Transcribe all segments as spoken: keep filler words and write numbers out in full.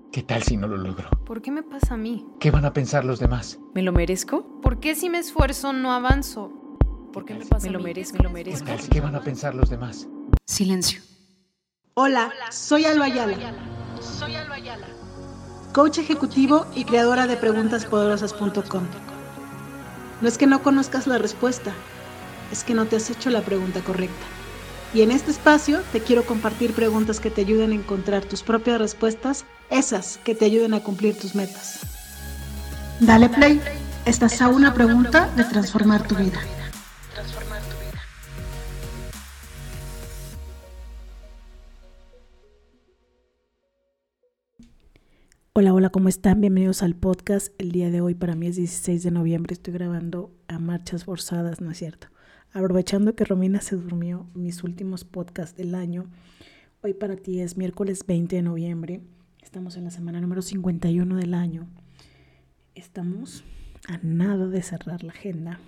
¿Qué tal si no lo logro? ¿Por qué me pasa a mí? ¿Qué van a pensar los demás? ¿Me lo merezco? ¿Por qué si me esfuerzo no avanzo? ¿Por qué me pasa a mí? Me lo merezco, me lo merezco. ¿Qué tal si- ¿Qué van a pensar los demás? Silencio. Hola, soy Alba Ayala. Soy Alba Ayala. Coach ejecutivo y creadora de preguntas poderosas punto com. No es que no conozcas la respuesta, es que no te has hecho la pregunta correcta. Y en este espacio te quiero compartir preguntas que te ayuden a encontrar tus propias respuestas, esas que te ayuden a cumplir tus metas. Dale play, estás a una pregunta de transformar tu vida. Transformar tu vida. Hola, hola, ¿cómo están? Bienvenidos al podcast. El día de hoy para mí es dieciséis de noviembre, estoy grabando a marchas forzadas, ¿no es cierto? Aprovechando que Romina se durmió, mis últimos podcasts del año. Hoy para ti es miércoles veinte de noviembre, estamos en la semana número cincuenta y uno del año. Estamos a nada de cerrar la agenda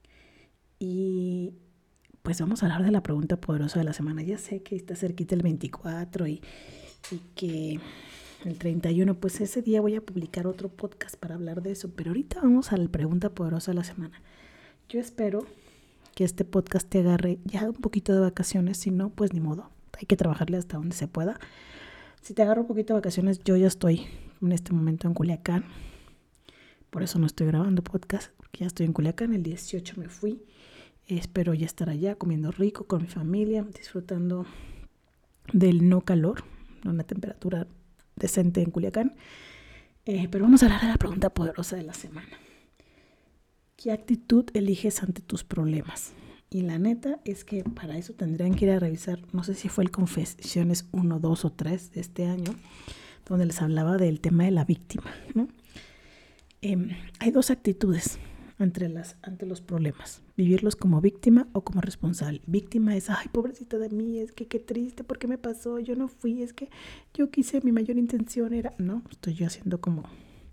y pues vamos a hablar de la pregunta poderosa de la semana. Ya sé que está cerquita el veinticuatro y, y que el treinta y uno, pues ese día voy a publicar otro podcast para hablar de eso, pero ahorita vamos a la pregunta poderosa de la semana. Yo espero que este podcast te agarre ya un poquito de vacaciones, si no, pues ni modo, hay que trabajarle hasta donde se pueda. Si te agarro un poquito de vacaciones, yo ya estoy en este momento en Culiacán, por eso no estoy grabando podcast, porque ya estoy en Culiacán, el dieciocho me fui, espero ya estar allá comiendo rico con mi familia, disfrutando del no calor, una temperatura decente en Culiacán, eh, pero vamos a hablar de la pregunta poderosa de la semana. ¿Qué actitud eliges ante tus problemas? Y la neta es que para eso tendrían que ir a revisar, no sé si fue el Confesiones uno, dos o tres de este año, donde les hablaba del tema de la víctima, ¿no? Eh, hay dos actitudes ante, las, ante los problemas, vivirlos como víctima o como responsable. Víctima es, ay, pobrecita de mí, es que qué triste, ¿por qué me pasó? Yo no fui, es que yo quise, mi mayor intención era, no, estoy yo haciendo como...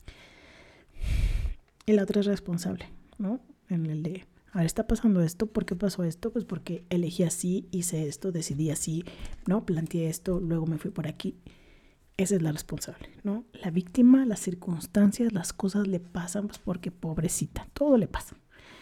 Y la otra es responsable, ¿no? En el de, a ver, está pasando esto, ¿por qué pasó esto? Pues porque elegí así, hice esto, decidí así, ¿no? Planteé esto, luego me fui por aquí. Esa es la responsable, ¿no? La víctima, las circunstancias, las cosas le pasan pues porque pobrecita, todo le pasa.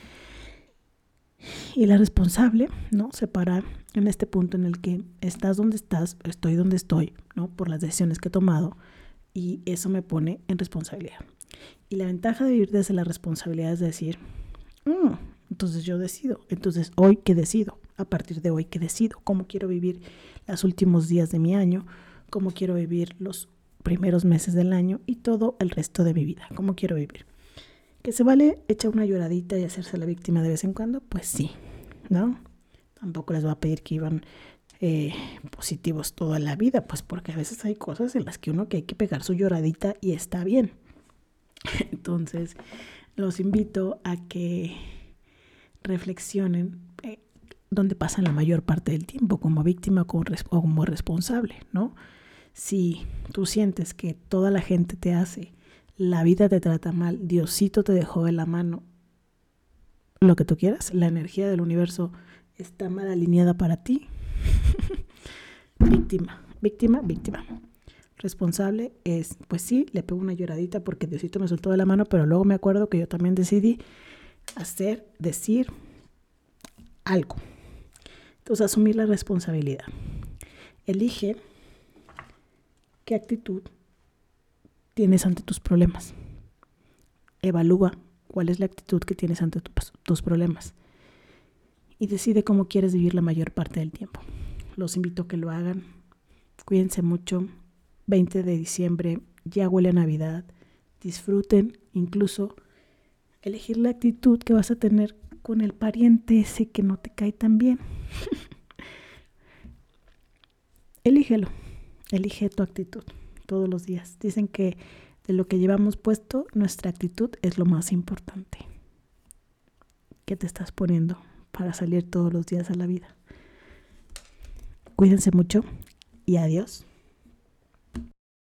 Y la responsable, ¿no? Se para en este punto en el que estás donde estás, estoy donde estoy, ¿no? Por las decisiones que he tomado y eso me pone en responsabilidad. Y la ventaja de vivir desde la responsabilidad es decir, mm, entonces yo decido, entonces hoy ¿qué decido? A partir de hoy ¿qué decido? ¿Cómo quiero vivir los últimos días de mi año? ¿Cómo quiero vivir los primeros meses del año y todo el resto de mi vida? ¿Cómo quiero vivir? ¿Que se vale echar una lloradita y hacerse la víctima de vez en cuando? Pues sí, ¿no? Tampoco les voy a pedir que iban eh, positivos toda la vida, pues porque a veces hay cosas en las que uno que hay que pegar su lloradita y está bien. Entonces, los invito a que reflexionen eh, dónde pasan la mayor parte del tiempo, como víctima o como, res- o como responsable, ¿no? Si tú sientes que toda la gente te hace, la vida te trata mal, Diosito te dejó de la mano, lo que tú quieras, la energía del universo está mal alineada para ti, víctima, víctima, víctima. Responsable es, pues sí, le pego una lloradita porque Diosito me soltó de la mano, pero luego me acuerdo que yo también decidí hacer, decir algo. Entonces, asumir la responsabilidad. Elige qué actitud tienes ante tus problemas. Evalúa cuál es la actitud que tienes ante tu, tus problemas. Y decide cómo quieres vivir la mayor parte del tiempo. Los invito a que lo hagan. Cuídense mucho. veinte de diciembre, ya huele a Navidad. Disfruten, incluso elegir la actitud que vas a tener con el pariente ese que no te cae tan bien. Elígelo. Elige tu actitud todos los días. Dicen que de lo que llevamos puesto, nuestra actitud es lo más importante. ¿Qué te estás poniendo para salir todos los días a la vida? Cuídense mucho y adiós.